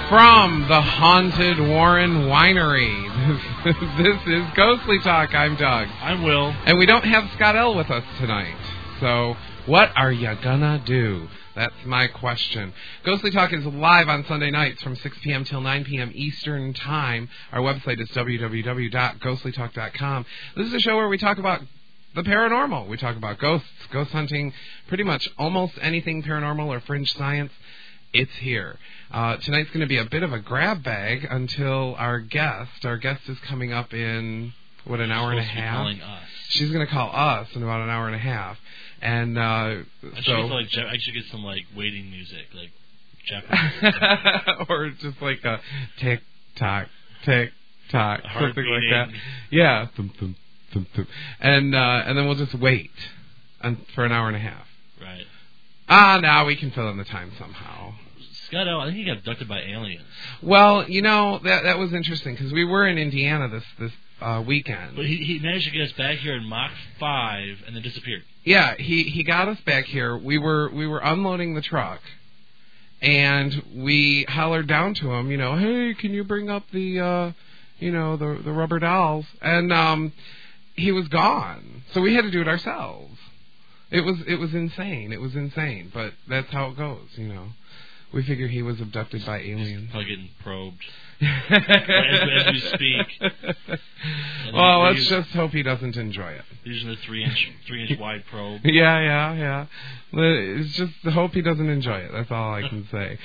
From the Haunted Warren Winery, this is Ghostly Talk. I'm Doug. I'm Will. And we don't have Scott L. with us tonight. So, what are you gonna do? That's my question. Ghostly Talk is live on Sunday nights from 6 p.m. till 9 p.m. Eastern Time. Our website is www.ghostlytalk.com. This is a show where we talk about the paranormal. We talk about ghosts, ghost hunting, pretty much almost anything paranormal or fringe science. It's here. Tonight's going to be a bit of a grab bag until our guest is coming up in, an hour and a half? Calling us. She's going to call us in about an hour and a half. And I should get some, waiting music, like Japanese. or just like a tick-tock, tick-tock, something like that. Yeah. Thump, thump, thump, thump. And then we'll just wait for an hour and a half. Right. Now we can fill in the time somehow. Scott L., I think he got abducted by aliens. Well, that was interesting because we were in Indiana this weekend. But he managed to get us back here in Mach 5 and then disappeared. Yeah, he got us back here. We were unloading the truck, and we hollered down to him, hey, can you bring up the rubber dolls? And he was gone, so we had to do it ourselves. It was insane. It was insane, but that's how it goes, We figure he was abducted by aliens. Probably getting probed as we speak. Well, let's just hope he doesn't enjoy it. Using the 3-inch wide probe. Yeah. It's just hope he doesn't enjoy it. That's all I can say.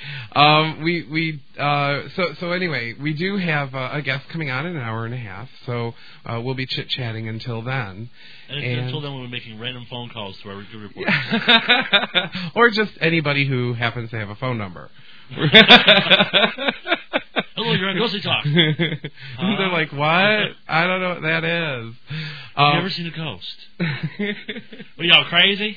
So anyway, we do have a guest coming on in an hour and a half. So we'll be chit-chatting until then. And until then, we'll be making random phone calls to our recruiter report. Or just anybody who happens to have a phone number. Hello, you're on Ghostly Talk. They're like, what? I don't know what that is. Have you ever seen a ghost? Are y'all crazy?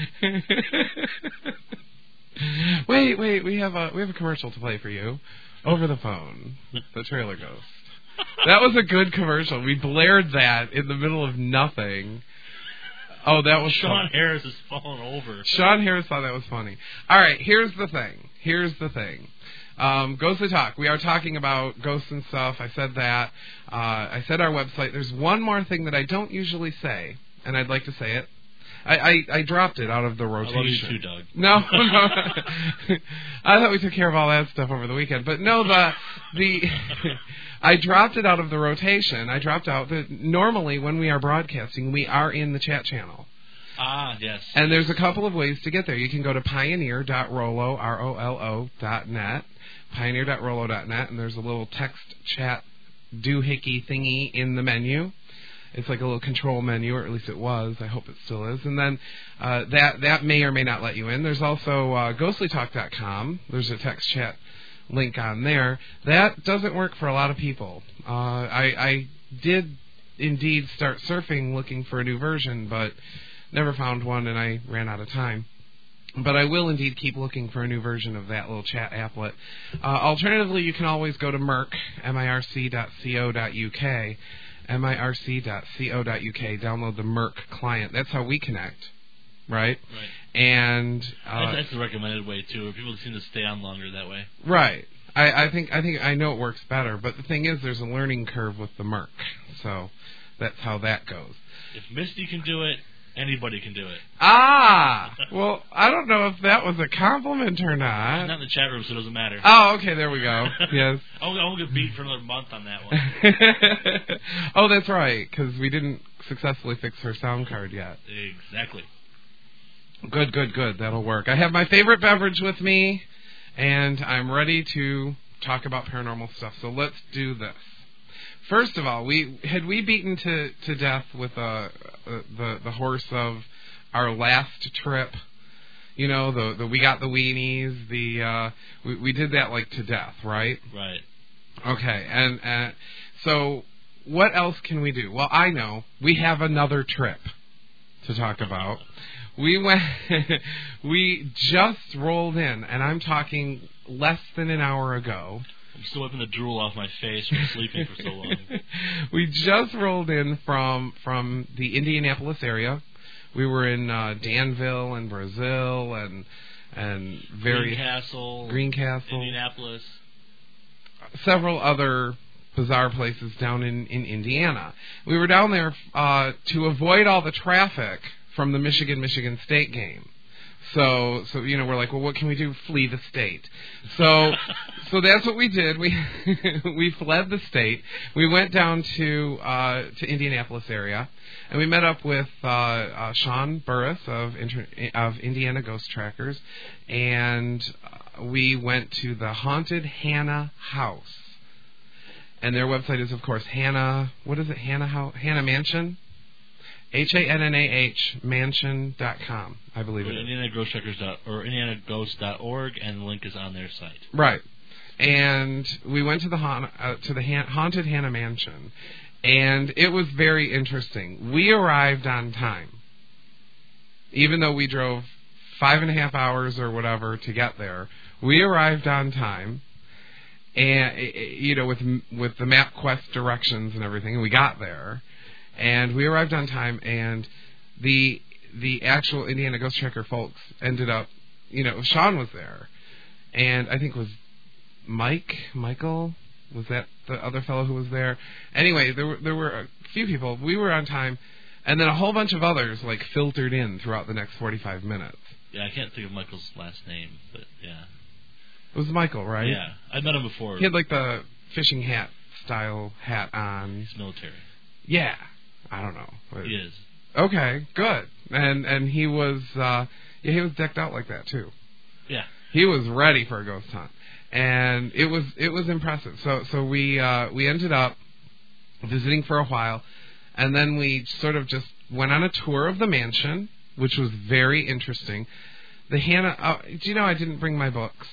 Wait, we have a commercial to play for you over the phone. The Trailer Ghost. That was a good commercial. We blared that in the middle of nothing. Oh, that was Sean Harris is falling over. Sean Harris thought that was funny. All right, here's the thing. Ghostly Talk. We are talking about ghosts and stuff. I said that. I said our website. There's one more thing that I don't usually say, and I'd like to say it. I dropped it out of the rotation. I love you too, Doug. No. I thought we took care of all that stuff over the weekend. But no, I dropped it out of the rotation. I dropped out that normally when we are broadcasting, we are in the chat channel. Ah, yes. And there's a couple of ways to get there. You can go to pioneer.rollo, ROLO.net, pioneer.rollo.net, and there's a little text chat doohickey thingy in the menu. It's like a little control menu, or at least it was. I hope it still is. And then that may or may not let you in. There's also ghostlytalk.com. There's a text chat link on there. That doesn't work for a lot of people. I did indeed start surfing looking for a new version, but never found one, and I ran out of time. But I will indeed keep looking for a new version of that little chat applet. Alternatively, you can always go to mirc.co.uk, mirc.co.uk, download the Mirc client. That's how we connect, right? Right. And that's the recommended way too. People seem to stay on longer that way. Right. I think I know it works better, but the thing is, there's a learning curve with the Mirc, so that's how that goes. If Misty can do it, anybody can do it. Well, I don't know if that was a compliment or not. It's not in the chat room, so it doesn't matter. Oh, okay, there we go. Yes. I won't get beat for another month on that one. Oh, that's right, because we didn't successfully fix her sound card yet. Exactly. Good. That'll work. I have my favorite beverage with me, and I'm ready to talk about paranormal stuff. So let's do this. First of all, we beaten to death with the horse of our last trip. The we got the weenies. We did that to death, right? Right. Okay, and so what else can we do? Well, I know we have another trip to talk about. We just rolled in, and I'm talking less than an hour ago. I'm still wiping the drool off my face from sleeping for so long. We just rolled in from the Indianapolis area. We were in Danville and Brazil and various Greencastle, Indianapolis. several other bizarre places down in Indiana. We were down there to avoid all the traffic from the Michigan State game. So we're like, well, what can we do? Flee the state. So that's what we did. We fled the state. We went down to Indianapolis area, and we met up with Sean Burris of Indiana Ghost Trackers, and we went to the Haunted Hannah House. And their website is, of course, Hannah. What is it? Hannah Mansion. HANNAH mansion.com, I believe it is. IndianaGhostTrackers.org, and the link is on their site. Right. And we went to the Haunted Hannah Mansion, and it was very interesting. We arrived on time, even though we drove 5.5 hours or whatever to get there. We arrived on time, and with the MapQuest directions and everything, and we got there. And we arrived on time, and the actual Indiana Ghost Tracker folks ended up, Sean was there, and I think it was Michael, was that the other fellow who was there? Anyway, there were a few people. We were on time, and then a whole bunch of others filtered in throughout the next 45 minutes. Yeah, I can't think of Michael's last name, but yeah. It was Michael, right? Yeah, I met him before. He had the fishing hat style hat on. He's military. Yeah. I don't know. He is. Okay, good. And he was he was decked out like that too. Yeah. He was ready for a ghost hunt. And it was impressive. So we ended up visiting for a while, and then we sort of just went on a tour of the mansion, which was very interesting. The Hannah do you know I didn't bring my books?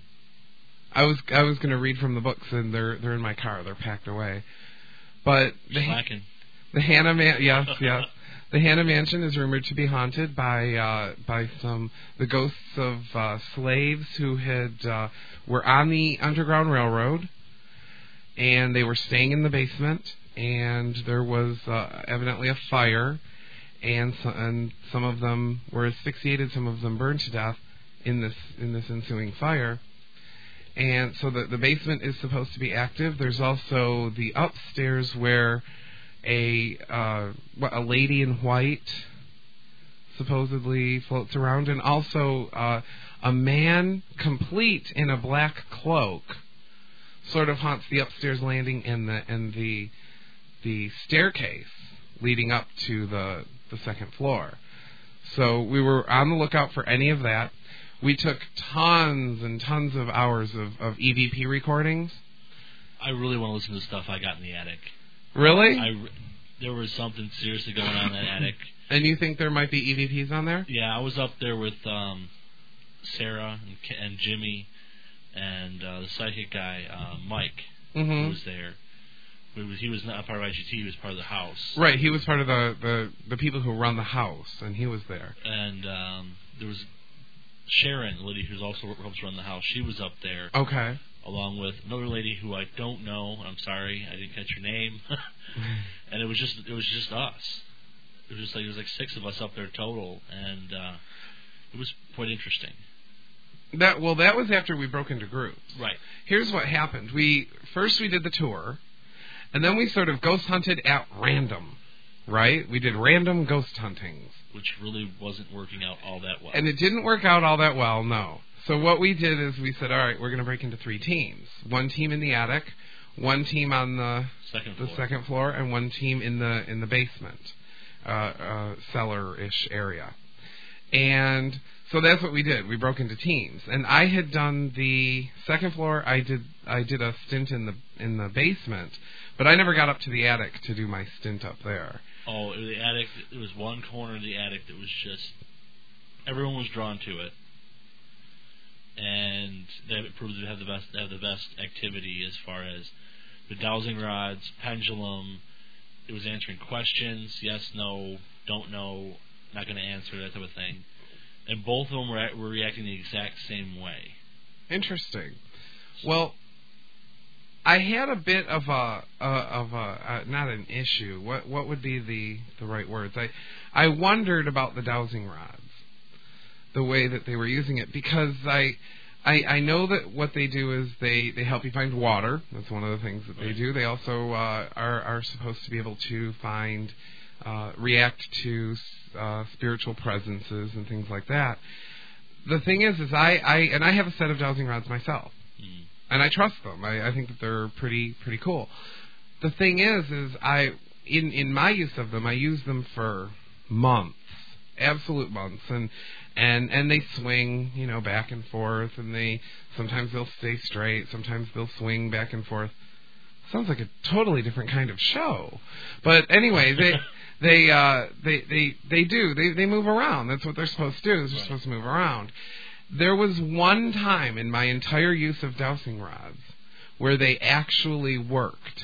I was going to read from the books, and they're in my car. They're packed away. But the Hannah yes. The Hannah Mansion is rumored to be haunted by the ghosts of slaves who were on the Underground Railroad, and they were staying in the basement, and there was evidently a fire, and some of them were asphyxiated, some of them burned to death in this ensuing fire. And so the basement is supposed to be active. There's also the upstairs where a lady in white supposedly floats around, and also a man complete in a black cloak sort of haunts the upstairs landing and the staircase leading up to the second floor. So we were on the lookout for any of that. We took tons and tons of hours of EVP recordings. I really want to listen to the stuff I got in the attic. Really? There was something seriously going on in that attic. And you think there might be EVPs on there? Yeah, I was up there with Sarah and Jimmy and the psychic guy, Mike, who was there. He was not part of IGT, he was part of the house. Right, he was part of the people who run the house, and he was there. And there was Sharon, the lady who also helps run the house. She was up there. Okay. Along with another lady who I don't know. I'm sorry, I didn't catch her name. And it was just us. It was like 6 of us up there total, and it was quite interesting. That was after we broke into groups. Right. Here's what happened. We did the tour, and then we sort of ghost hunted at random. Right? We did random ghost huntings, which really wasn't working out all that well. And it didn't work out all that well, no. So what we did is we said, all right, we're going to break into 3 teams. 1 team in the attic, 1 team on the second floor, and 1 team in the basement, cellar-ish area. And so that's what we did. We broke into teams. And I had done the second floor. I did a stint in the basement, but I never got up to the attic to do my stint up there. Oh, the attic, there was one corner of the attic that was just, everyone was drawn to it. And that proved to have the best activity as far as the dowsing rods, pendulum. It was answering questions, yes, no, don't know, not going to answer, that type of thing. And both of them were reacting the exact same way. Interesting. Well, I had a bit of a not an issue. What would be the right words? I wondered about the dowsing rods, the way that they were using it, because I know that what they do is they help you find water. That's one of the things that they do. They also are supposed to be able to find, react to spiritual presences and things like that. The thing is I have a set of dowsing rods myself, and I trust them. I think that they're pretty cool. The thing is in my use of them, I use them for months, absolute months, and they swing, back and forth, and sometimes they'll stay straight, sometimes they'll swing back and forth. Sounds like a totally different kind of show, but anyway, they move around. That's what they're supposed to do. They're supposed to move around. There was one time in my entire use of dowsing rods where they actually worked.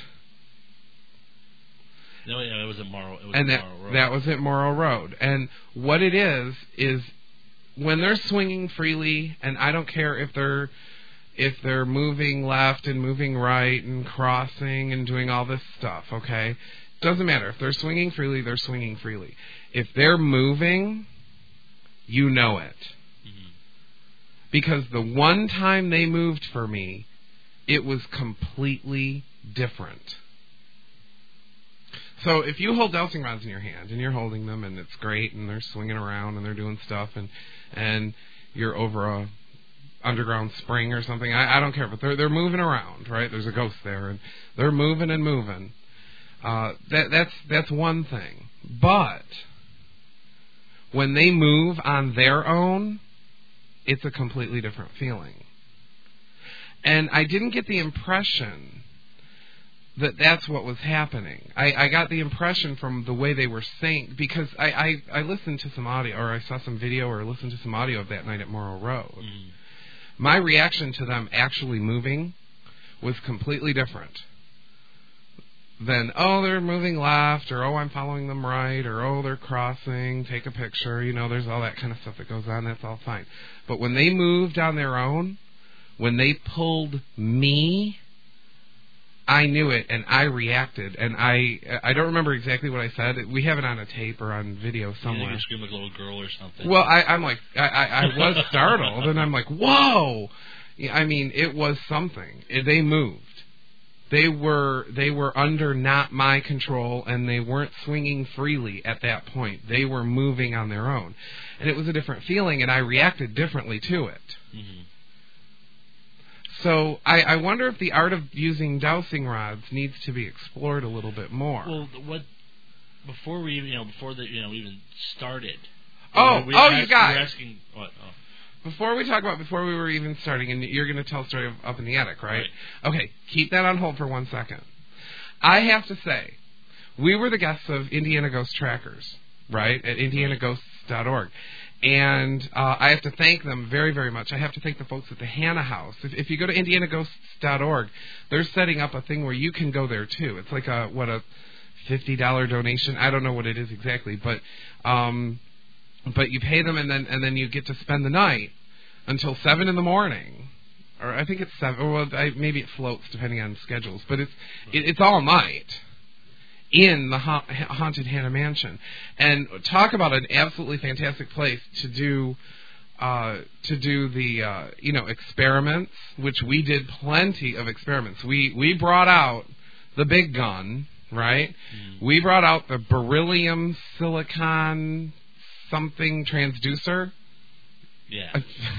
No, yeah, it was at Morrow. That was at Morrow Road. And what it is when they're swinging freely, and I don't care if they're moving left and moving right and crossing and doing all this stuff, okay? Doesn't matter. If they're swinging freely, they're swinging freely. If they're moving, you know it. Mm-hmm. Because the one time they moved for me, it was completely different. So if you hold dowsing rods in your hand and you're holding them and it's great and they're swinging around and they're doing stuff and you're over a underground spring or something, I don't care, but they're moving around, right? There's a ghost there and they're moving and moving. That's one thing. But when they move on their own, it's a completely different feeling. And I didn't get the impression that that's what was happening. I got the impression from the way they were saying, because I listened to some audio, or I saw some video or listened to some audio of that night at Morrow Road. Mm. My reaction to them actually moving was completely different than, oh, they're moving left, or oh, I'm following them right, or oh, they're crossing, take a picture, there's all that kind of stuff that goes on, that's all fine. But when they moved on their own, when they pulled me, I knew it, and I reacted, and I don't remember exactly what I said. We have it on a tape or on video somewhere. You scream like a little girl or something. Well, I'm like, I was startled, and I'm like, whoa! I mean, it was something. They moved. They were under not my control, and they weren't swinging freely at that point. They were moving on their own, and it was a different feeling, and I reacted differently to it. Mm-hmm. So I wonder if the art of using dowsing rods needs to be explored a little bit more. Well, before we even started. You guys. We're asking what? Oh. Before we were even starting, and you're going to tell a story of Up in the Attic, right? Okay, keep that on hold for 1 second. I have to say, we were the guests of Indiana Ghost Trackers, right, at indianaghosts.org. And I have to thank them very, very much. I have to thank the folks at the Hannah House. If you go to indianaghosts.org, they're setting up a thing where you can go there, too. It's like a $50 donation. I don't know what it is exactly, but you pay them, and then you get to spend the night until 7 in the morning. Or I think it's 7. Or maybe it floats depending on schedules. But it's all night in the Haunted Hannah Mansion. And talk about an absolutely fantastic place to do the experiments, which we did plenty of experiments. We brought out the big gun, right? Mm. We brought out the beryllium silicon something transducer. Yeah.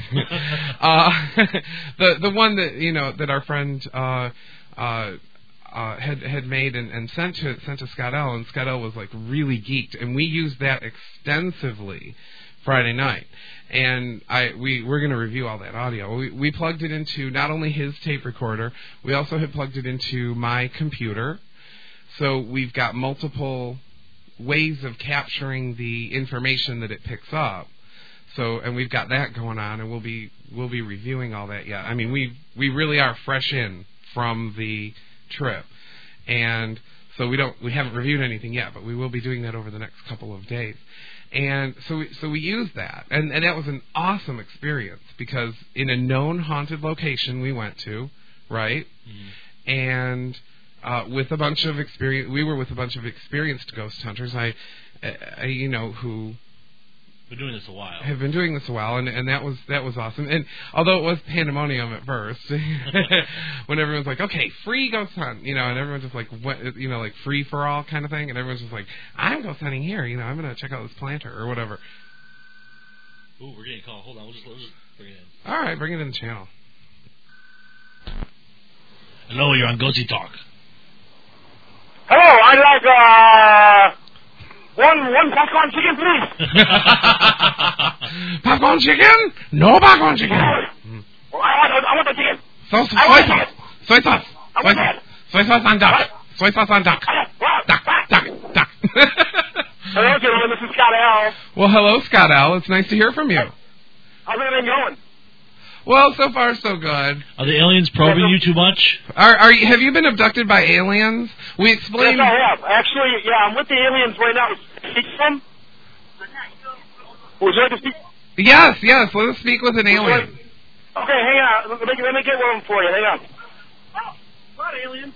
The one that our friend had made and sent to Scott L, and Scott L was like really geeked, and we used that extensively Friday night. And we're going to review all that audio. We plugged it into not only his tape recorder, we also had plugged it into my computer. So we've got multiple ways of capturing the information that it picks up. So, and we've got that going on, and we'll be reviewing all that yet. I mean, we really are fresh in from the trip, and so we haven't reviewed anything yet, but we will be doing that over the next couple of days. And so we used that, and that was an awesome experience, because in a known haunted location we went to, right? Mm-hmm. And with a bunch of we were with a bunch of experienced ghost hunters, who Been doing this a while. Have been doing this a while, and that was awesome. And although it was pandemonium at first, when everyone's like, "Okay, free ghost hunt," and everyone's just like, "What?" Like free for all kind of thing, and everyone's just like, "I'm ghost hunting here," I'm gonna check out this planter or whatever. Ooh, we're getting a call. Hold on, we'll just bring it in. All right, bring it in the channel. Hello, you're on Ghosty Talk. Hello, I'd like one popcorn chicken, please. Popcorn chicken? No popcorn chicken. Well, I want the chicken. Soy sauce. Soy sauce. I want that. Soy sauce on duck. Soy sauce on duck. Duck. Hello, gentlemen. This is Scott L. Well, hello, Scott L. It's nice to hear from you. How's everything going? Well, so far so good. Are the aliens probing you too much? Have you been abducted by aliens? We explained. Yes, I have. Actually, yeah, I'm with the aliens right now. Speak to them? Would you like to speak? Yes. Let us speak with an alien. Okay, hang on. Let me get one for you. Hang on. What alien?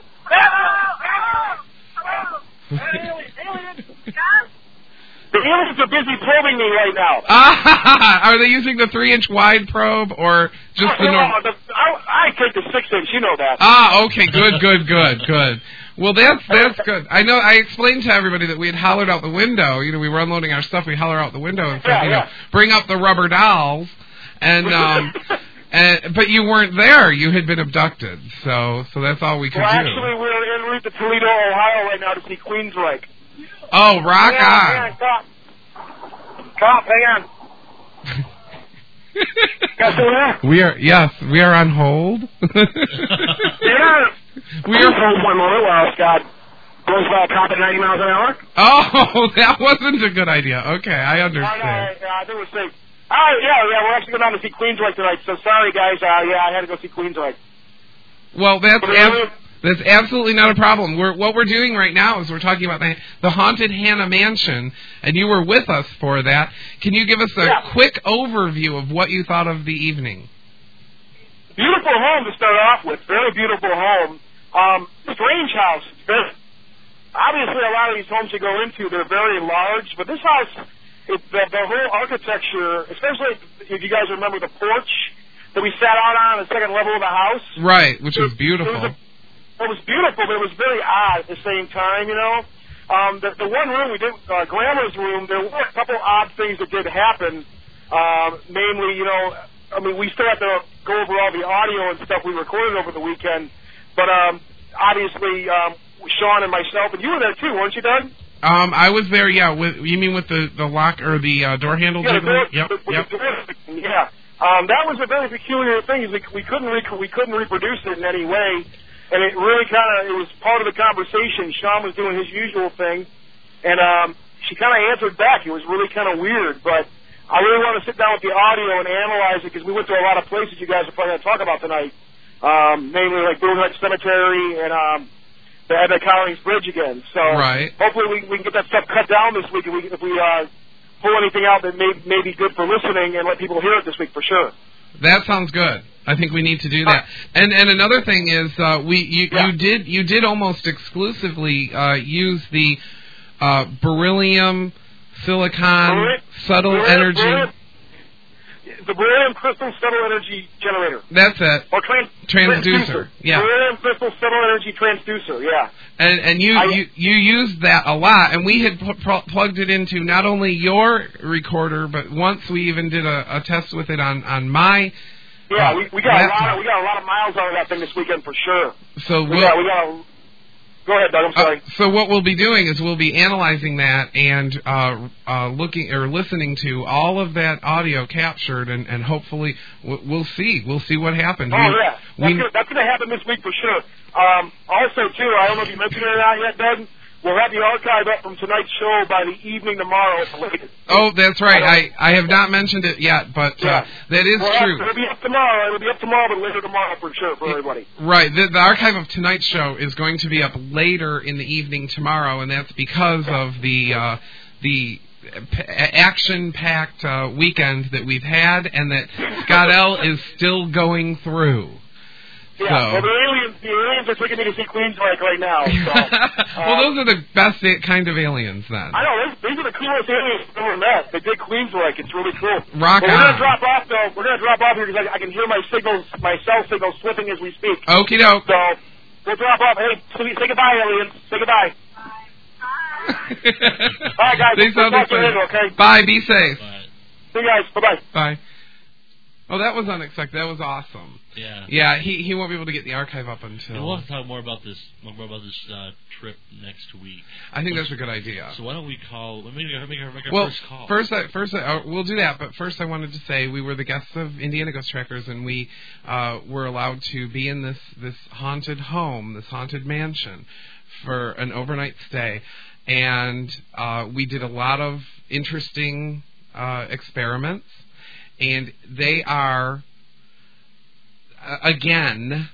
Alien. The aliens are busy probing me right now. Are they using the 3-inch wide probe or just the normal? I take the 6-inch. You know that. Okay. Good. Well, that's good. I know. I explained to everybody that we had hollered out the window. We were unloading our stuff. We holler out the window and said, bring up the rubber dolls, and but you weren't there. You had been abducted. So that's all we could do. Actually, we're en route to Toledo, Ohio right now to see Queensryche. Oh, rock on. Hang on, Cop, hang on. Guys still there? We are on hold. Yeah. We are hold one moment while Scott goes by a cop at 90 miles an hour. Oh, that wasn't a good idea. Okay, I understand. I think we're safe. Yeah, we're actually going down to see Queensryche tonight, so sorry, guys. I had to go see Queensryche. Well, that's absolutely not a problem. What we're doing right now is we're talking about the Haunted Hannah Mansion, and you were with us for that. Can you give us a quick overview of what you thought of the evening? Beautiful home to start off with. Very beautiful home. Strange house. Obviously, a lot of these homes you go into, they're very large, but this house, the whole architecture, especially if you guys remember the porch that we sat out on the second level of the house. Right, which was beautiful. It was beautiful, but it was very odd at the same time, The one room we did, Glamour's room, there were a couple odd things that did happen. Namely, we still have to go over all the audio and stuff we recorded over the weekend. But obviously, Sean and myself, and you were there too, weren't you, Doug? I was there, yeah. You mean with the lock or the door handle? Yeah, Yep. Yeah. That was a very peculiar thing. We couldn't reproduce it in any way. And it really it was part of the conversation. Sean was doing his usual thing, and she kind of answered back. It was really kind of weird, but I really want to sit down with the audio and analyze it because we went to a lot of places you guys are probably going to talk about tonight, namely like Boone Hut Cemetery and the Ebbett Collins Bridge again. So hopefully we can get that stuff cut down this week if we pull anything out that may be good for listening and let people hear it this week for sure. That sounds good. I think we need to do that. And another thing is you did almost exclusively use the beryllium silicon subtle energy. The beryllium crystal subtle energy generator. That's it. Or transducer. Yeah. Beryllium crystal subtle energy transducer. Yeah. And you used that a lot, and we had plugged it into not only your recorder, but once we even did a test with it on my. Yeah, we got a lot of miles out of that thing this weekend for sure. So Go ahead, Doug. I'm sorry. So what we'll be doing is we'll be analyzing that and looking or listening to all of that audio captured, and hopefully we'll see what happened. That's going to happen this week for sure. Also, too, I don't know if you mentioned it or not yet, Doug. We'll have the archive up from tonight's show by the evening tomorrow at the latest. Oh, that's right. I have not mentioned it yet, but that is true. It'll be up tomorrow. It'll be up tomorrow, but later tomorrow for sure for everybody. Right. The archive of tonight's show is going to be up later in the evening tomorrow, and that's because of the action-packed weekend that we've had and that Scott L. is still going through. Yeah, So. well, the aliens are taking me to see Queensryche right now. So, well, those are the best kind of aliens, then. I know, these are the coolest aliens I've ever met. They did Queensryche. It's really cool. Rock but on. We're going to drop off, though. We're going to drop off here because I can hear my cell signals slipping as we speak. Okie doke. So, we'll drop off. Hey, say goodbye, aliens. Say goodbye. All right, guys. They sound talk to you excited. later, okay? Bye. Be safe. But, See you guys. Bye-bye. Bye. Oh, that was unexpected. That was awesome. yeah. Yeah, he won't be able to get the archive up until. We'll have to talk more about this trip next week. I think that's a good idea. So why don't we call? Let me make our Well, first call. first, we'll do that. But first, I wanted to say we were the guests of Indiana Ghost Trackers, and we were allowed to be in this haunted home, this haunted mansion, for an overnight stay, and we did a lot of interesting experiments, and they are again.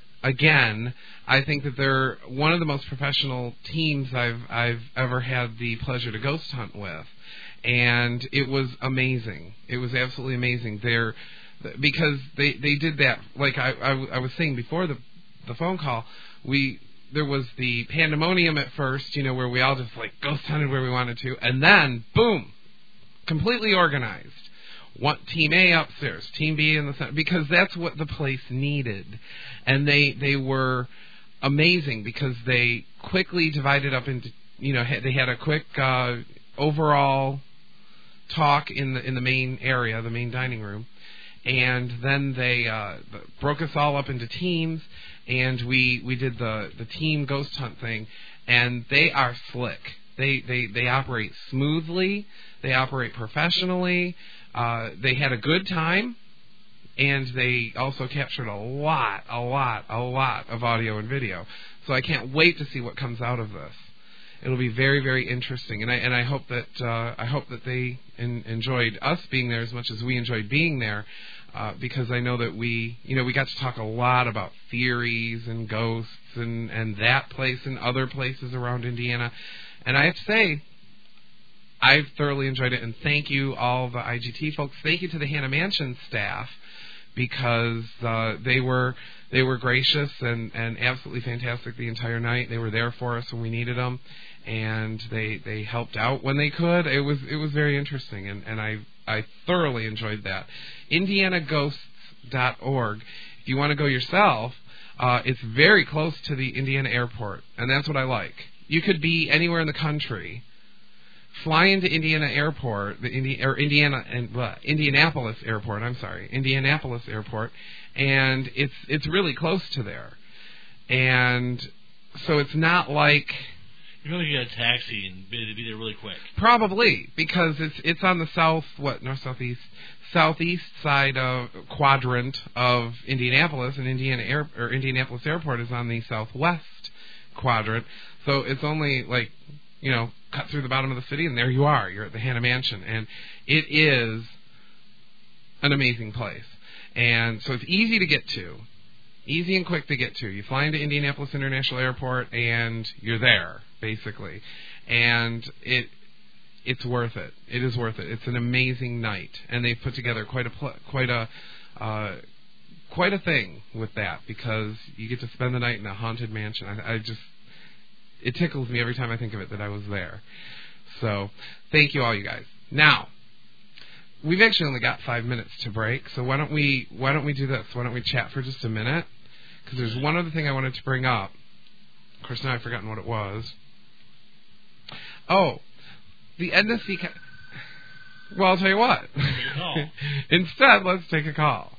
I think that they're one of the most professional teams I've ever had the pleasure to ghost hunt with, and it was amazing. It was absolutely amazing. Because they did that, like I was saying before the phone call. There was the pandemonium at first, where we all just like ghost hunted where we wanted to, and then boom, completely organized. Team A upstairs, Team B in the center, because that's what the place needed. And they were amazing because they quickly divided up into, they had a quick overall talk in the main area, the main dining room, and then they broke us all up into teams, and we did the team ghost hunt thing, and they are slick. They operate smoothly, they operate professionally. They had a good time, and they also captured a lot of audio and video. So I can't wait to see what comes out of this. It'll be very, very interesting, and I hope that they enjoyed us being there as much as we enjoyed being there, because I know that we got to talk a lot about theories and ghosts and that place and other places around Indiana, and I have to say, I've thoroughly enjoyed it, and thank you, all the IGT folks. Thank you to the Hannah Mansion staff, because they were gracious and absolutely fantastic the entire night. They were there for us when we needed them, and they helped out when they could. It was very interesting, and I thoroughly enjoyed that. IndianaGhosts.org. If you want to go yourself, it's very close to the Indiana airport, and that's what I like. You could be anywhere in the country. Fly into Indiana Airport, Indianapolis Airport. I'm sorry, Indianapolis Airport, and it's really close to there, and so it's not like you really get a taxi and be there really quick. Probably because it's on the southeast side quadrant of Indianapolis, and Indianapolis Airport is on the southwest quadrant, so it's only like cut through the bottom of the city, and there you are. You're at the Hannah Mansion, and it is an amazing place. And so it's easy to get to, easy and quick to get to. You fly into Indianapolis International Airport, and you're there, basically. And it's worth it. It is worth it. It's an amazing night, and they've put together quite a thing with that, because you get to spend the night in a haunted mansion. It tickles me every time I think of it that I was there. So, thank you all, you guys. Now, we've actually only got 5 minutes to break, so why don't we do this? Why don't we chat for just a minute? Because there's one other thing I wanted to bring up. Of course, now I've forgotten what it was. Oh, the Edna C. Well, I'll tell you what. Instead, let's take a call.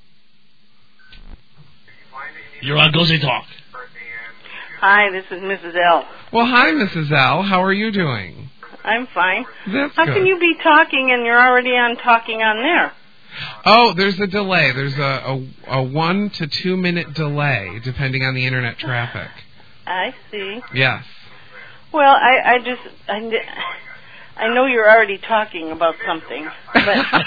You're on Ghostly Talk. Hi, this is Mrs. L. Well, hi, Mrs. L. How are you doing? I'm fine. That's How good. can you be talking and you're already talking on there? Oh, there's a delay. There's a 1 to 2 minute delay, depending on the internet traffic. I see. Yes. Well, I know you're already talking about something, but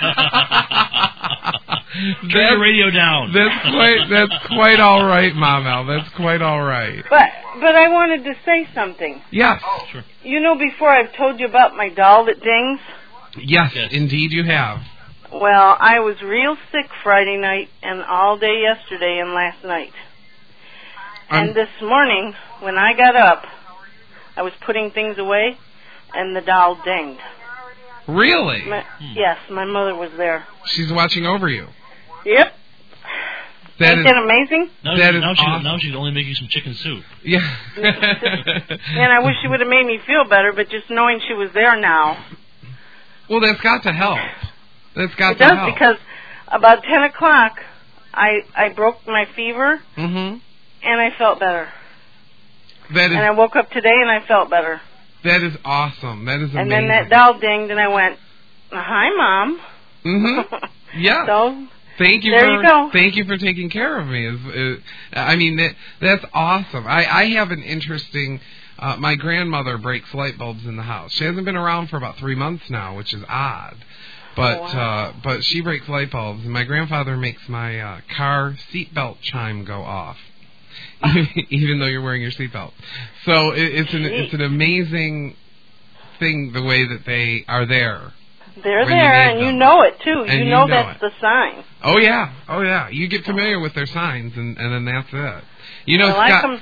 turn your radio down. That's quite all right, Mom L. That's quite all right. But I wanted to say something. Yes. Sure. Before I've told you about my doll that dings? Yes, indeed you have. Well, I was real sick Friday night and all day yesterday and last night. And this morning, when I got up, I was putting things away, and the doll dinged. Really? Yes, my mother was there. She's watching over you. Yep. That Ain't that amazing? Now she can only make you some chicken soup. Yeah. And I wish she would have made me feel better, but just knowing she was there now. Well, that's got to help. That's got It to does, help. because about 10 o'clock, I broke my fever, Mm-hmm. and I felt better. That is. And I woke up today, and I felt better. That is awesome. That is amazing. And then that doll dinged, and I went, "Hi, Mom." Mm-hmm. Yeah. So Thank you. There for, you go. Thank you for taking care of me. I mean, that's awesome. I have an interesting. My grandmother breaks light bulbs in the house. She hasn't been around for about 3 months now, which is odd. But wow. But she breaks light bulbs, and my grandfather makes my car seatbelt chime go off, even though you're wearing your seatbelt. So it's an amazing thing the way that they are there. They're when there, you need and you them. know it too. And You you know know that's it. the sign. Oh yeah. You get familiar with their signs, and then that's it. You know, Well, Scott.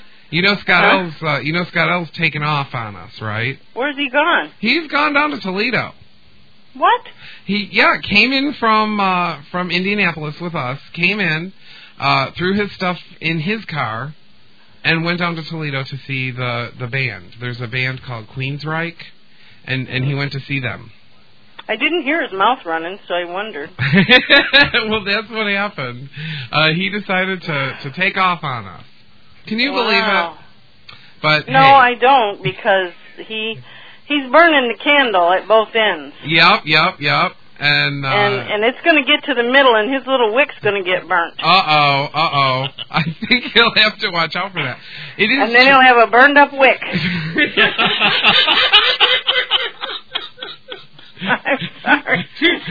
You know Scott L's taken off on us, right? Where's he gone? He's gone down to Toledo. What? He came in from Indianapolis with us. Came in, threw his stuff in his car, and went down to Toledo to see the band. There's a band called Queensryche, and he went to see them. I didn't hear his mouth running, so I wondered. Well, that's what happened. He decided to take off on us. Can you believe it? But no, hey. I don't, because he's burning the candle at both ends. Yep. And it's going to get to the middle, and his little wick's going to get burnt. Uh-oh. I think he'll have to watch out for that. It is And then he'll have a burned up wick. I'm sorry.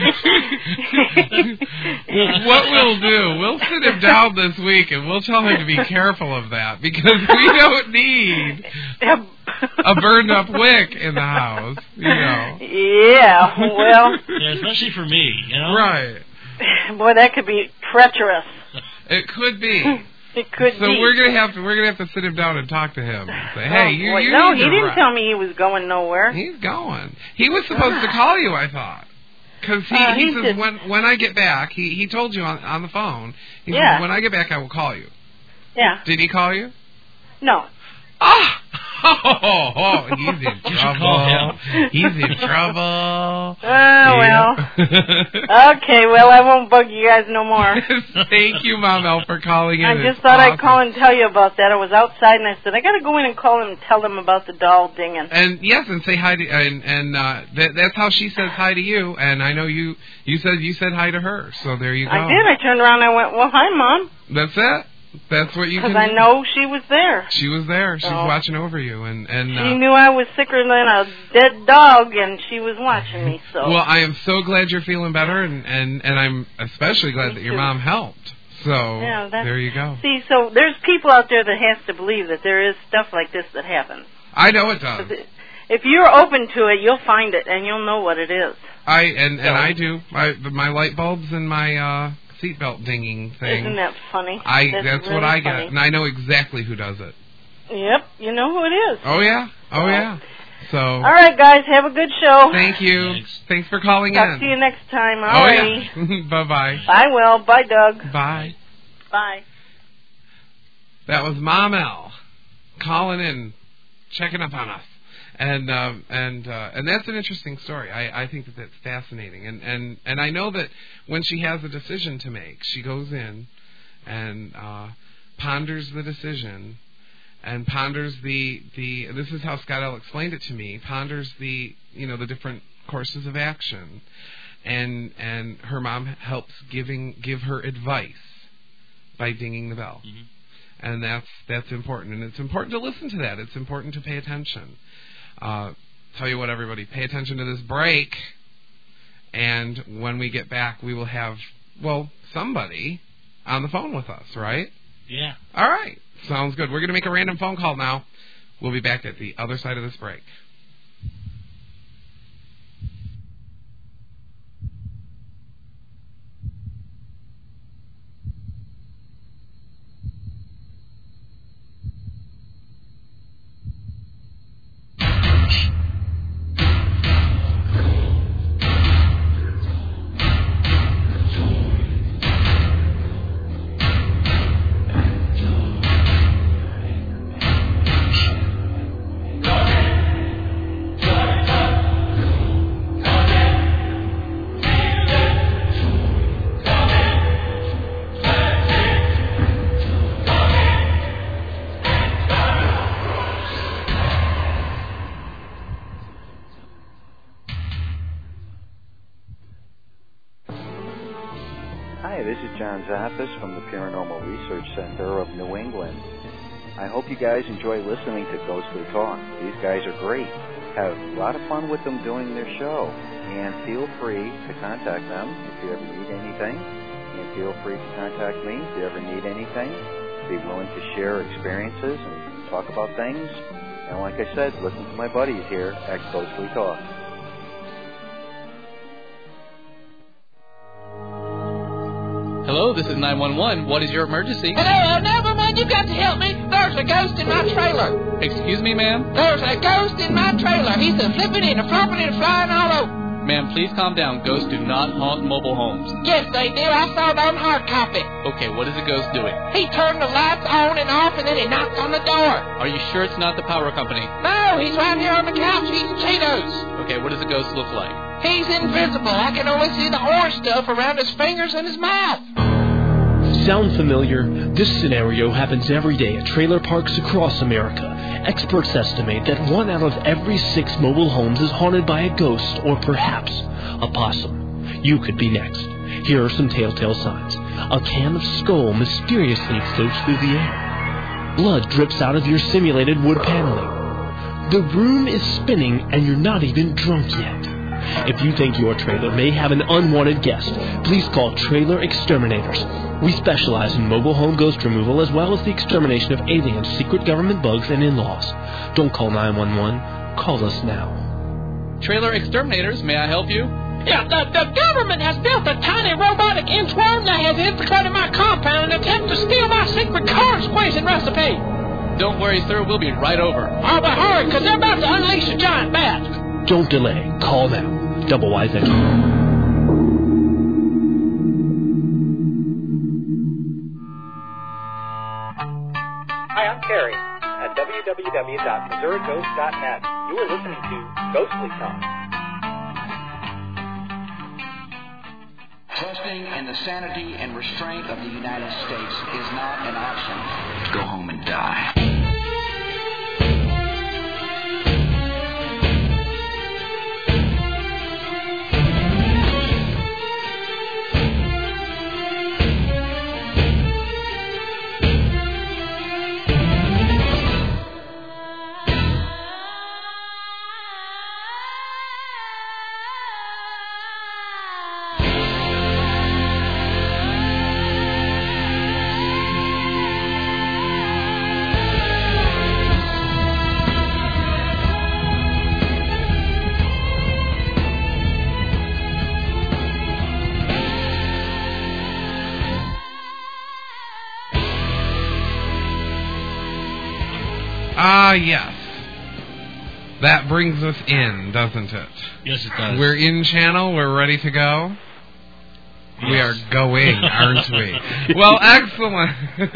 What we'll do, we'll sit him down this week and we'll tell him to be careful of that, because we don't need a burned up wick in the house, you know. Yeah, well. Yeah, especially for me, you know. Right. Boy, that could be treacherous. It could be. It could be. So we're gonna have to sit him down and talk to him. And say, hey, you no, need he to didn't rest. tell me he was going nowhere. He's going. He was supposed to call you, I thought. Because he says, when I get back, he told you on the phone, he says, when I get back, I will call you. Yeah. Did he call you? No. He's in trouble. He's in trouble. Well. Okay, well, I won't bug you guys no more. Thank you, Mom L, for calling in. I just thought I'd call and tell you about that. I was outside, and I said, I got to go in and call him and tell them about the doll dinging. And yes, and say hi to, and that's how she says hi to you. And I know you said hi to her. So there you go. I did. I turned around and I went, well, hi, Mom. That's it. That's what you can do. Because I know she was there. She was there. She's watching over you, and she knew I was sicker than a dead dog, and she was watching me. So. Well, I am so glad you're feeling better, and I'm especially glad that your mom helped. So there you go. See, so there's people out there that has to believe that there is stuff like this that happens. I know it does. If you're open to it, you'll find it, and you'll know what it is. I do. My light bulbs and my seatbelt dinging thing. Isn't that funny? That's really what I funny. get, and I know exactly who does it. Yep, you know who it is. Oh yeah. So. All right, guys, have a good show. Thank you. Thanks for calling in. Talk to you next time. All right. Yeah. Bye-bye. Bye, Will. Bye, Doug. Bye. Bye. That was Mom L calling in, checking up on us. And that's an interesting story. I think that's fascinating. And I know that when she has a decision to make, she goes in and ponders the decision and ponders the this is how Scott L explained it to me, ponders the different courses of action. And her mom helps give her advice by dinging the bell. Mm-hmm. And that's important. And it's important to listen to that. It's important to pay attention. Tell you what, everybody, pay attention to this break, and when we get back, we will have, somebody on the phone with us, right? Yeah. All right. Sounds good. We're going to make a random phone call now. We'll be back at the other side of this break. John Zappis from the Paranormal Research Center of New England. I hope you guys enjoy listening to Ghostly Talk. These guys are great. Have a lot of fun with them doing their show. And feel free to contact them if you ever need anything. And feel free to contact me if you ever need anything. Be willing to share experiences and talk about things. And like I said, listen to my buddies here at Ghostly Talk. Hello, this is 911. What is your emergency? Hello, 911, you got to help me. There's a ghost in my trailer. Excuse me, ma'am? There's a ghost in my trailer. He's a flipping and a flopping and flying all over. Ma'am, please calm down. Ghosts do not haunt mobile homes. Yes, they do. I saw it on hard copy. Okay, what is the ghost doing? He turned the lights on and off, and then he knocked on the door. Are you sure it's not the power company? No, he's right here on the couch eating Cheetos. Okay, what does the ghost look like? He's invisible. I can only see the orange stuff around his fingers and his mouth. Sound familiar? This scenario happens every day at trailer parks across America. Experts estimate that 1 out of every 6 mobile homes is haunted by a ghost or perhaps a possum. You could be next. Here are some telltale signs. A can of Skull mysteriously floats through the air. Blood drips out of your simulated wood paneling. The room is spinning and you're not even drunk yet. If you think your trailer may have an unwanted guest, please call Trailer Exterminators. We specialize in mobile home ghost removal as well as the extermination of aliens, secret government bugs, and in-laws. Don't call 911. Call us now. Trailer Exterminators, may I help you? Yeah, the government has built a tiny robotic inchworm that has infiltrated my compound and attempted to steal my secret corn squeezing recipe. Don't worry, sir. We'll be right over. Oh, but hurry, because they're about to unleash a giant bat. Don't delay. Call now. Double Wise Entry. Hi, I'm Terry at www.missourighost.net. You are listening to Ghostly Talk. Trusting in the sanity and restraint of the United States is not an option. Go home and die. Yes. That brings us in, doesn't it? Yes, it does. We're in channel. We're ready to go. Yes. We are going, aren't we? Well, excellent.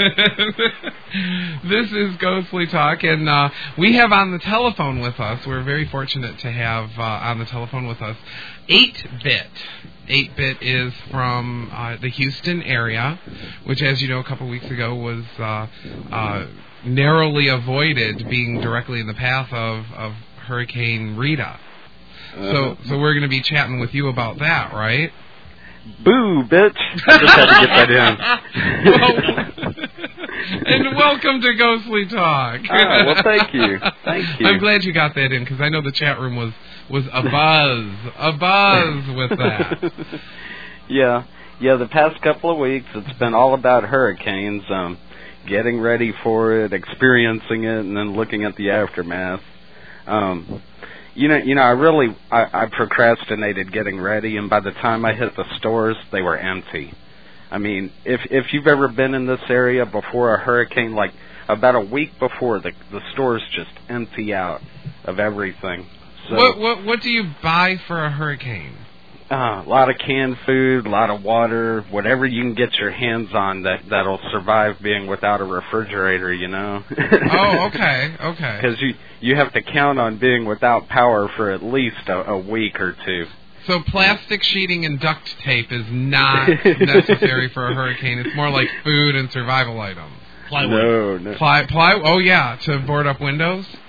This is Ghostly Talk, and we have on the telephone with us, we're very fortunate to have on the telephone with us 8-Bit. 8-Bit is from the Houston area, which, as you know, a couple weeks ago was narrowly avoided being directly in the path of Hurricane Rita. So we're going to be chatting with you about that, right? Boo, bitch. I just had to get that in. And welcome to Ghostly Talk. Well, thank you. Thank you. I'm glad you got that in, because I know the chat room was abuzz with that. Yeah, the past couple of weeks, it's been all about hurricanes, getting ready for it, experiencing it, and then looking at the aftermath. I procrastinated getting ready, and by the time I hit the stores, they were empty. I mean, if you've ever been in this area before a hurricane, like about a week before, the stores just empty out of everything. So, what do you buy for a hurricane? A lot of canned food, a lot of water, whatever you can get your hands on that'll survive being without a refrigerator, you know. Oh, okay. Because you have to count on being without power for at least a week or two. So plastic sheeting and duct tape is not necessary for a hurricane. It's more like food and survival items. Plywood. No. Oh, yeah, to board up windows?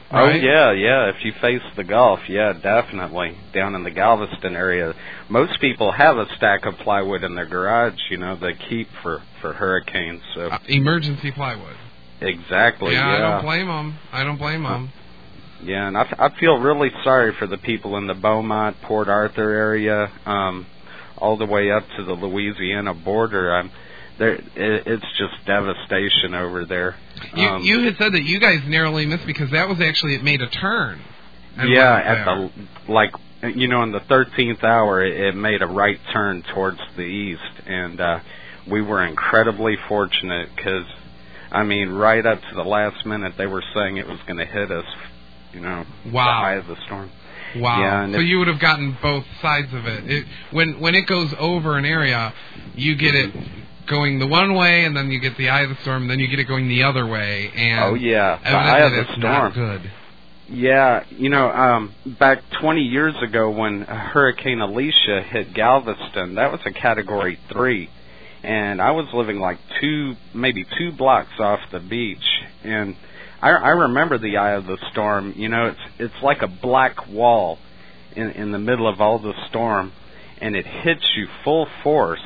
right? Oh, yeah. If you face the Gulf, yeah, definitely. Down in the Galveston area. Most people have a stack of plywood in their garage, they keep for hurricanes. So emergency plywood. Exactly, yeah. yeah. I don't blame them. Yeah, and I feel really sorry for the people in the Beaumont, Port Arthur area, all the way up to the Louisiana border. It's just devastation over there. You had said that you guys narrowly missed because that was actually, it made a turn. Yeah, at in the 13th hour, it made a right turn towards the east, and we were incredibly fortunate because, right up to the last minute, they were saying it was going to hit us, wow. the eye of the storm. Wow. Yeah, so you would have gotten both sides of it. When it goes over an area, you get it going the one way, and then you get the eye of the storm, and then you get it going the other way. And the eye of the storm. Not good. Yeah, back 20 years ago when Hurricane Alicia hit Galveston, that was a Category 3, and I was living like maybe two blocks off the beach, and I remember the eye of the storm. It's like a black wall in the middle of all the storm, and it hits you full force.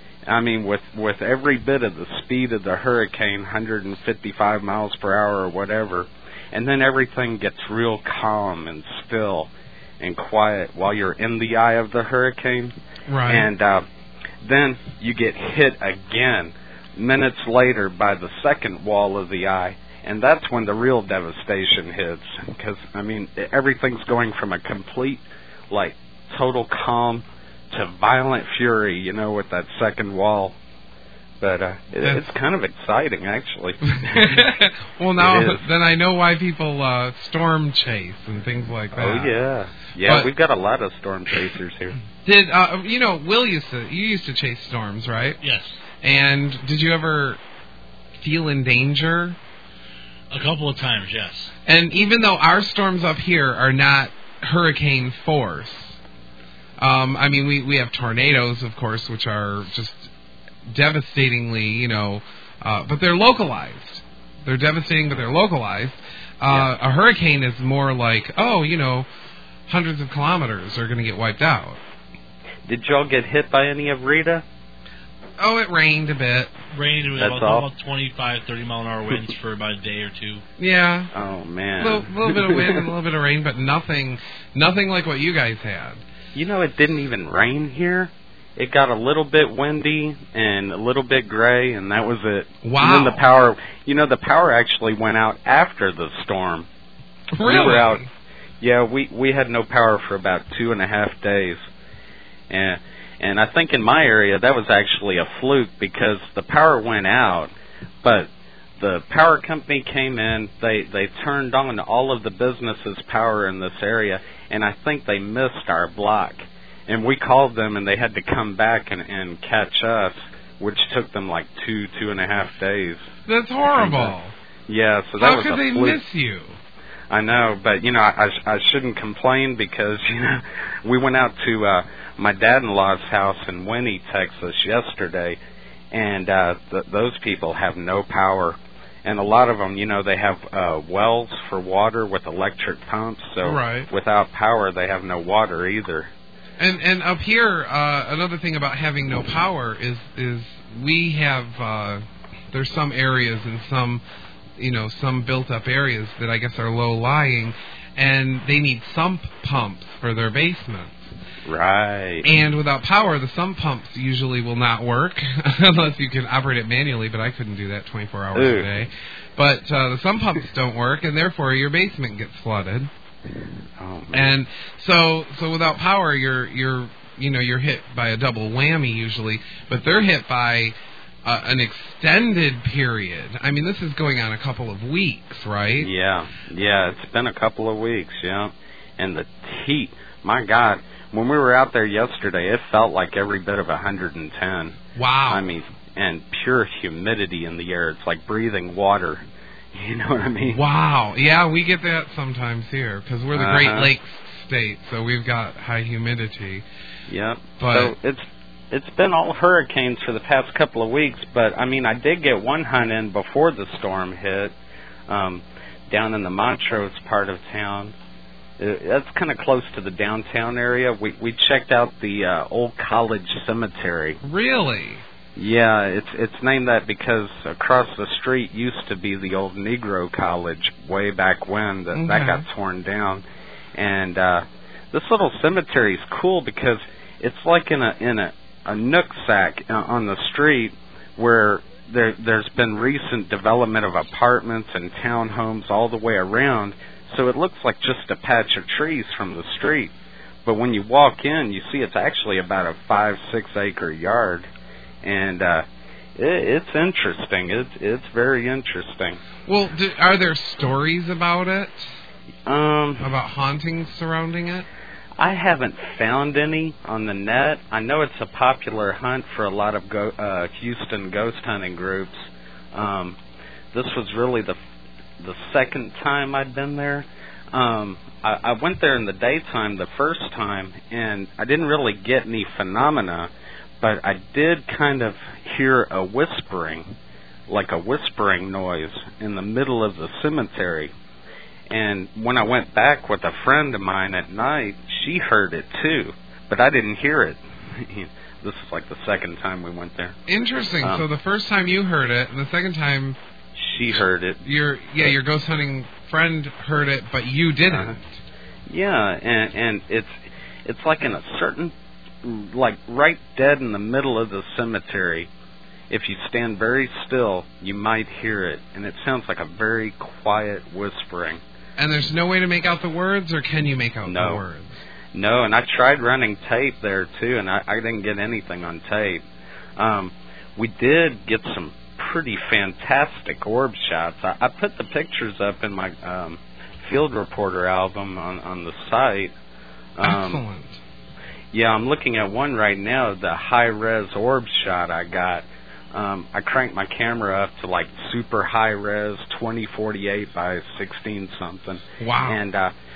With every bit of the speed of the hurricane, 155 miles per hour or whatever, and then everything gets real calm and still and quiet while you're in the eye of the hurricane. Right. And then you get hit again minutes later by the second wall of the eye, and that's when the real devastation hits. Because, everything's going from a complete, total calm to violent fury, with that second wall. But it's kind of exciting, actually. Well, now then I know why people storm chase and things like that. Oh, yeah. Yeah, we've got a lot of storm chasers here. Did, Will you used to chase storms, right? Yes. And did you ever feel in danger? A couple of times, yes. And even though our storms up here are not hurricane force, we have tornadoes, of course, which are just devastatingly, but they're localized. They're devastating, but they're localized. A hurricane is more like, hundreds of kilometers are going to get wiped out. Did y'all get hit by any of Rita? Oh, it rained a bit. Rained with about 25, 30 mile an hour winds for about a day or two. Yeah. Oh, man. A little bit of wind and a little bit of rain, but nothing like what you guys had. It didn't even rain here. It got a little bit windy and a little bit gray, and that was it. Wow. And then the power, the power actually went out after the storm. Really? We were out. Yeah, we had no power for about 2.5 days. And I think in my area that was actually a fluke because the power went out, but the power company came in, they turned on all of the businesses' power in this area, and I think they missed our block. And we called them, and they had to come back and catch us, which took them like 2.5 days. That's horrible. Yeah, so that was a fluke. How could they miss you? I know, but, I shouldn't complain because, we went out to my dad-in-law's house in Winnie, Texas yesterday, and those people have no power. And a lot of them, they have wells for water with electric pumps, so without power they have no water either. And up here, another thing about having no power is we have, there's some areas and some built-up areas that I guess are low-lying, and they need sump pumps for their basements. Right. And without power, the sump pumps usually will not work unless you can operate it manually, but I couldn't do that 24 hours a day. But the sump pumps don't work, and therefore your basement gets flooded. Oh, man. And so without power, you're hit by a double whammy usually, but they're hit by an extended period. This is going on a couple of weeks, right? Yeah, it's been a couple of weeks, yeah. And the heat, my God, when we were out there yesterday, it felt like every bit of 110. Wow. And pure humidity in the air. It's like breathing water. You know what I mean? Wow. Yeah, we get that sometimes here because we're the Great Lakes state, so we've got high humidity. Yeah. But so it's been all hurricanes for the past couple of weeks, but I did get one hunt in before the storm hit. down in the Montrose part of town. That's kind of close to the downtown area. We checked out the old college cemetery. Really? Yeah, it's named that because across the street used to be the old Negro College way back when. That got torn down. And this little cemetery is cool because it's like in a nook sack on the street where there's been recent development of apartments and townhomes all the way around. So it looks like just a patch of trees from the street. But when you walk in, you see it's actually about a 5-6 acre yard. And it's interesting. It's very interesting. Well, are there stories about it? About hauntings surrounding it? I haven't found any on the net. I know it's a popular hunt for a lot of Houston ghost hunting groups. This was really the second time I'd been there. I went there in the daytime the first time, and I didn't really get any phenomena, but I did kind of hear a whispering, like a whispering noise in the middle of the cemetery. And when I went back with a friend of mine at night, she heard it too, but I didn't hear it. This is like the second time we went there. Interesting. So the first time you heard it, and the second time she heard it. Your ghost hunting friend heard it, but you didn't. Yeah, and it's like in a certain, like right dead in the middle of the cemetery. If you stand very still, you might hear it, and it sounds like a very quiet whispering. And there's no way to make out the words, or can you make out the words? No, and I tried running tape there too, and I didn't get anything on tape. We did get some pretty fantastic orb shots. I put the pictures up in my field reporter album on the site. Excellent. Yeah, I'm looking at one right now, the high-res orb shot I got. I cranked my camera up to like super high-res, 2048 by 16 something. Wow. And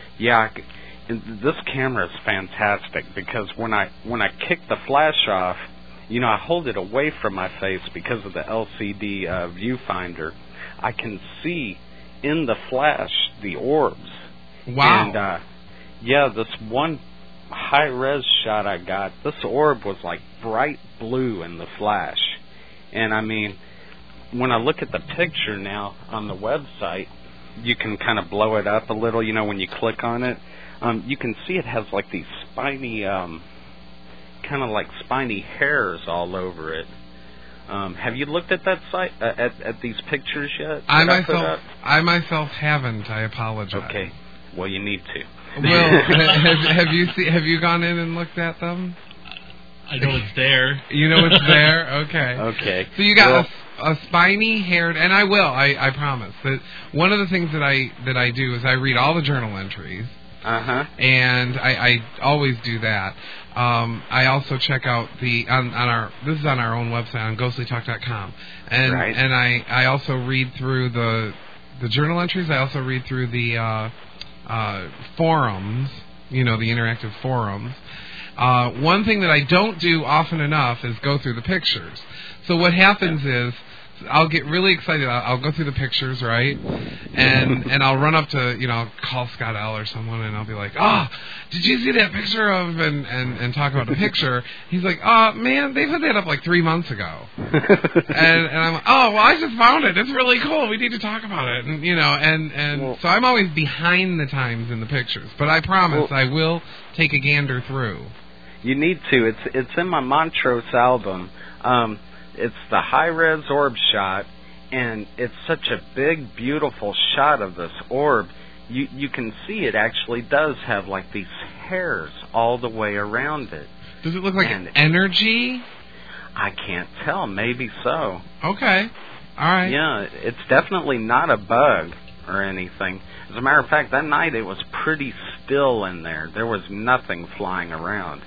and this camera is fantastic because when I kick the flash off, I hold it away from my face because of the LCD viewfinder. I can see in the flash the orbs. Wow. And this one high-res shot I got, this orb was like bright blue in the flash. And I mean, when I look at the picture now on the website, you can kind of blow it up a little, when you click on it. You can see it has like these spiny, kind of like spiny hairs all over it. Have you looked at that site, at these pictures yet? I myself haven't. I apologize. Okay. Well, you need to. Well, have you gone in and looked at them? I know it's there. You know it's there? Okay. Okay. So you got a spiny haired, and I promise that one of the things that I do is I read all the journal entries. And I always do that. I also check out this is on our own website on ghostlytalk.com. And right. And I also read through the journal entries. I also read through the forums, the interactive forums. One thing that I don't do often enough is go through the pictures. So what happens is I'll get really excited. I'll go through the pictures, right? And I'll run up to, I'll call Scott L or someone, and I'll be like, did you see that picture of, and talk about the picture. He's like, man, they put that up like 3 months ago. and I'm like, well, I just found it. It's really cool. We need to talk about it. And so I'm always behind the times in the pictures. But I promise I will take a gander through. You need to. It's in my Montrose album. It's the high-res orb shot, and it's such a big, beautiful shot of this orb. You can see it actually does have like these hairs all the way around it. Does it look like energy? I can't tell. Maybe so. Okay. All right. Yeah, it's definitely not a bug or anything. As a matter of fact, that night it was pretty still in there. There was nothing flying around.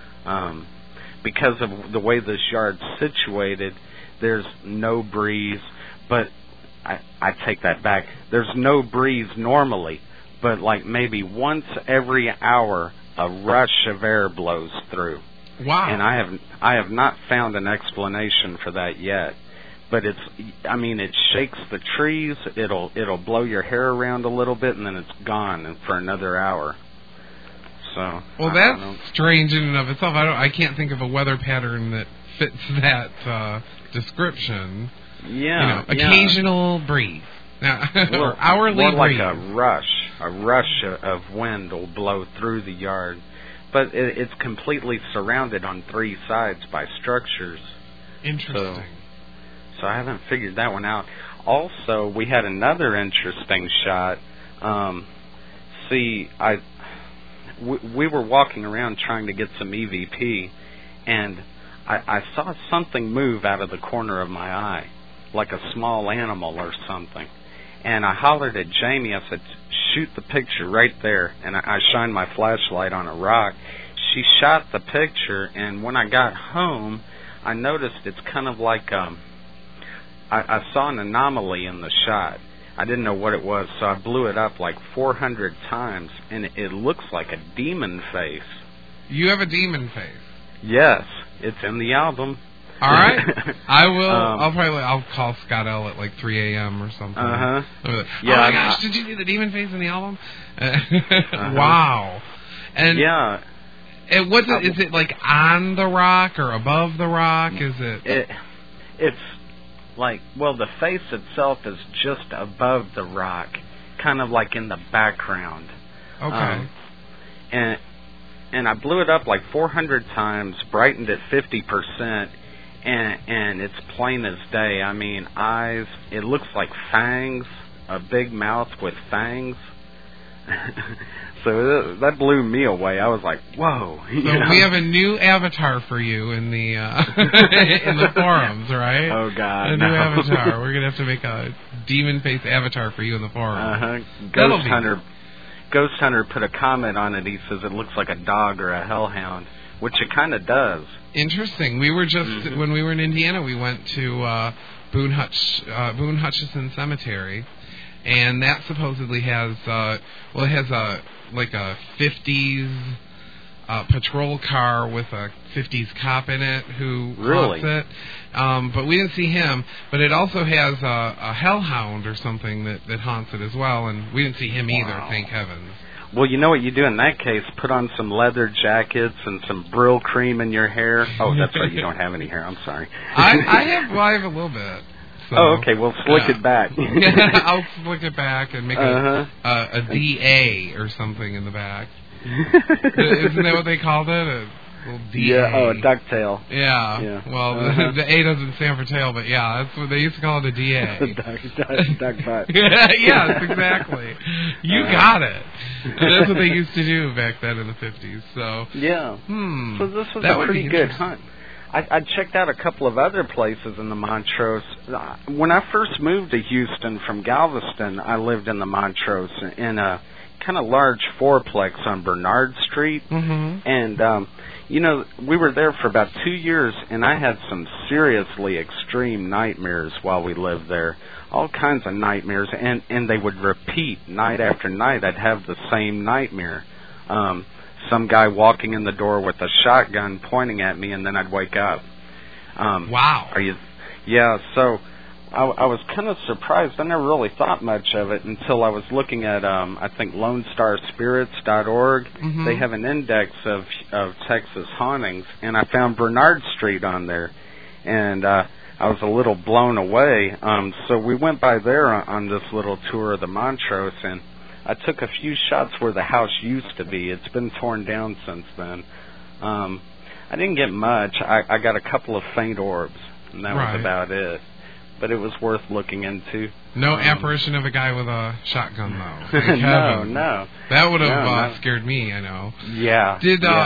Because of the way this yard's situated, there's no breeze, but I take that back. There's no breeze normally, but like maybe once every hour, a rush of air blows through. Wow. And I have not found an explanation for that yet. but it shakes the trees. It'll blow your hair around a little bit, and then it's gone for another hour. So. Well, that's strange in and of itself. I can't think of a weather pattern that fits that description. Yeah. Occasional breeze. Now, or hourly more breeze. Like a rush of wind will blow through the yard, but it's completely surrounded on 3 sides by structures. Interesting. So I haven't figured that one out. Also, we had another interesting shot. We were walking around trying to get some EVP, and I saw something move out of the corner of my eye, like a small animal or something. And I hollered at Jamie. I said, shoot the picture right there. And I shined my flashlight on a rock. She shot the picture, and when I got home, I noticed it's kind of like I saw an anomaly in the shot. I didn't know what it was, so I blew it up like 400 times, and it looks like a demon face. You have a demon face? Yes, it's in the album. All right, I will. I'll call Scott L at like 3 a.m. or something. Yeah. Oh my gosh! Did you see the demon face in the album? Wow. And yeah. And is it like on the rock or above the rock? Is it? It's like, well, the face itself is just above the rock, kind of like in the background. Okay. And I blew it up like 400 times, brightened it 50%. And it's plain as day. I mean, eyes, it looks like fangs, a big mouth with fangs. So that blew me away. I was like, whoa. So we have a new avatar for you in the in the forums, right? Oh, God. A new avatar. We're going to have to make a demon face avatar for you in the forums. Ghost Hunter put a comment on it. He says it looks like a dog or a hellhound, which it kind of does. Interesting. We were just when we were in Indiana, we went to Boone Hutchison Cemetery, and that supposedly has it has a 50s patrol car with a 50s cop in it who haunts it. But we didn't see him. But it also has a hellhound or something that haunts it as well, and we didn't see him either. Thank heavens. Well, you know what you do in that case? Put on some leather jackets and some Brill cream in your hair. Oh, that's right, you don't have any hair. I'm sorry. I have a little bit. So, okay, well, slick it back. I'll slick it back and make a DA or something in the back. Isn't that what they called it? A little DA. Yeah, a ducktail. Yeah. Well, the A doesn't stand for tail, but yeah, that's what they used to call it, a DA. Duck butt. Yes, exactly. You got it. That's what they used to do back then in the 50s. So yeah. So this was a pretty good hunt. I checked out a couple of other places in the Montrose. When I first moved to Houston from Galveston, I lived in the Montrose in a kind of large fourplex on Bernard Street. And, we were there for about 2 years, and I had some seriously extreme nightmares while we lived there. All kinds of nightmares, and they would repeat night after night. I'd have the same nightmare. Some guy walking in the door with a shotgun pointing at me, and then I'd wake up. Wow. Yeah, so I was kind of surprised. I never really thought much of it until I was looking at, I think, LoneStarSpirits.org. They have an index of Texas hauntings, and I found Bernard Street on there. And I was a little blown away. So we went by there on this little tour of the Montrose, and I took a few shots where the house used to be. It's been torn down since then. I didn't get much. I got a couple of faint orbs, and that was about it. But it was worth looking into. No apparition of a guy with a shotgun, though. No. That would have scared me, I know. Yeah.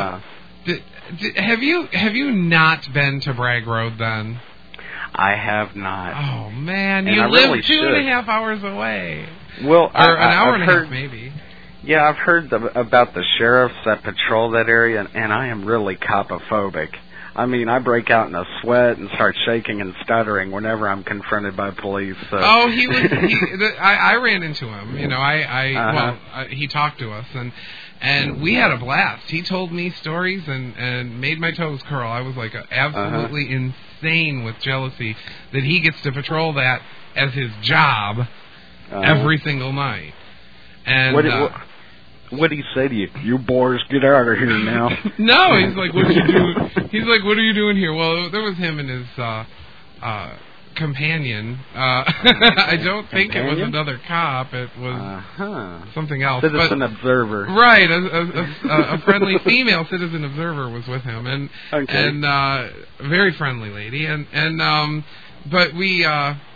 Have you not been to Bragg Road then? I have not. Oh, man. And you live really 2.5 hours away. Well, or an hour and a half, maybe. Yeah, I've heard about the sheriffs that patrol that area, and I am really copophobic. I mean, I break out in a sweat and start shaking and stuttering whenever I'm confronted by police. So. Oh, I ran into him. You know, he talked to us, and we had a blast. He told me stories and made my toes curl. I was like absolutely insane with jealousy that he gets to patrol that as his job every single night. And what did he say to you? You boys, get out of here now. No, he's like, what are you doing? He's like, what are you doing here? Well, there was him and his companion. I don't think it was another cop. It was something else. Citizen observer. Right, a friendly female citizen observer was with him, and very friendly lady, but we